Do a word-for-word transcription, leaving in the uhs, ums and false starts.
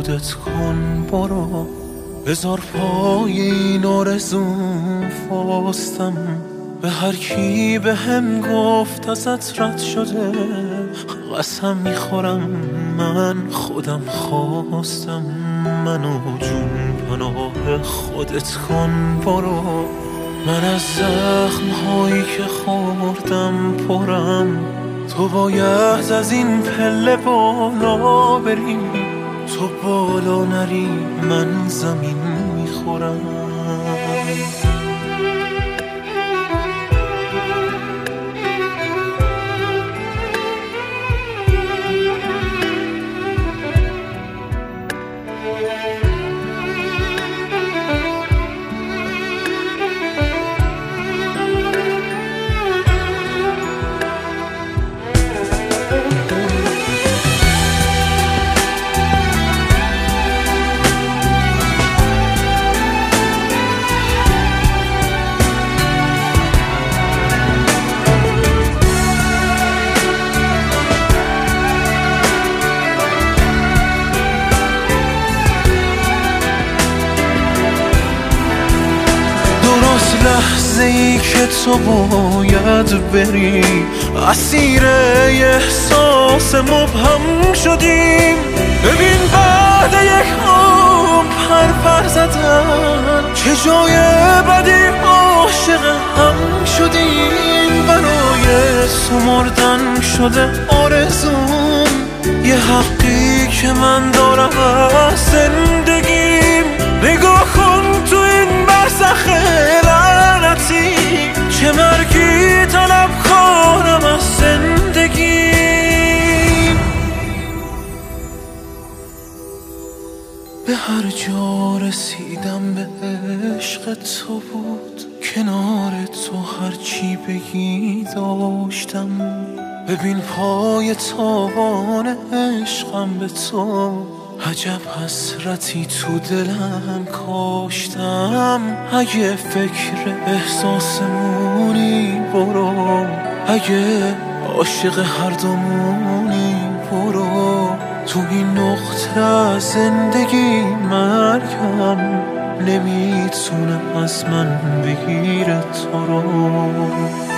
خودت کن برو، بذار پای این آرزوم فاستم. به هر کی به هم گفت ازت رد شده، قسم میخورم من خودم خواستم. منو جون پناه خودت کن برو، من از زخم هایی که خوردم پرم. تو باید از این پله بالا بری، تو بالا نری من زمین میخورم. لحظه ای که تو باید بری، اسیر احساس مبهم شدیم. ببین بعد یک عمر پر پر زدن، چه جای بدی عاشق هم شدیم. برای سمردن شده آرزوم، یه حقی که من دارم از زندگیم. نگاه کن تو این برزخ لعنتی، چه مرگی طلب کنم از زندگی. به هر جا رسیدم به عشق تو بود، کنار تو هرچی بگی داشتم. ببین پای تابان عشقم به تو، عجب حسرتی تو دلم کاشتم. اگه فکر احساسمونی برو، اگه عاشق هر دومونی برو. تو این نقطه از زندگی مرگم نمیتونه از من بگیره تو رو.